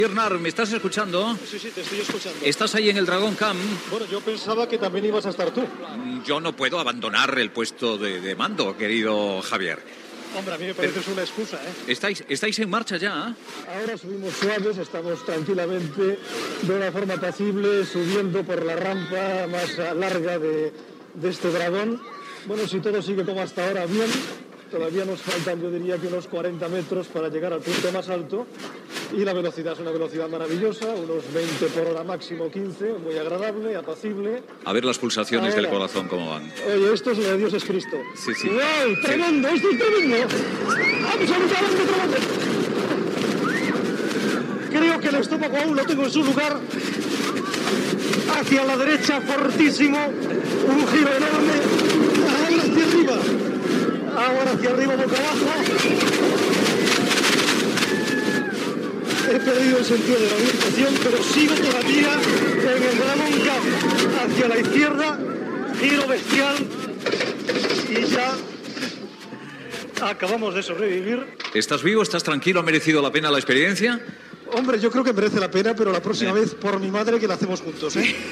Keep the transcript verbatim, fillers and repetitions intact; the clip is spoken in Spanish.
Bernard, ¿me estás escuchando? Sí, sí, te estoy escuchando. ¿Estás ahí en el Dragon Camp? Bueno, yo pensaba que también ibas a estar tú. Yo no puedo abandonar el puesto de, de mando, querido Javier. Hombre, a mí me parece Pero... una excusa, ¿eh? ¿Estáis, ¿Estáis en marcha ya? Ahora subimos suaves, estamos tranquilamente, de una forma pasible, subiendo por la rampa más larga de, de este dragón. Bueno, si todo sigue como hasta ahora, bien. Todavía nos faltan, yo diría que unos cuarenta metros para llegar al punto más alto. Y la velocidad es una velocidad maravillosa, unos veinte por hora máximo, quince, muy agradable, apacible. A ver las pulsaciones Ahora, del corazón cómo van. Oye, esto es lo de Dios es Cristo. Sí, sí. ¡Wow! ¡Tremendo! Sí. ¡Esto es tremendo! ¡Absolutamente tremendo! Creo que el estómago aún lo tengo en su lugar. Hacia la derecha, fortísimo. Un giro enorme. Ahora hacia arriba. Ahora hacia arriba, boca abajo. He perdido el sentido de la orientación, pero sigo todavía en el Dragon Camp. Hacia la izquierda, giro bestial y ya acabamos de sobrevivir. ¿Estás vivo? ¿Estás tranquilo? ¿Ha merecido la pena la experiencia? Hombre, yo creo que merece la pena, pero la próxima eh. vez, por mi madre, que la hacemos juntos, ¿eh?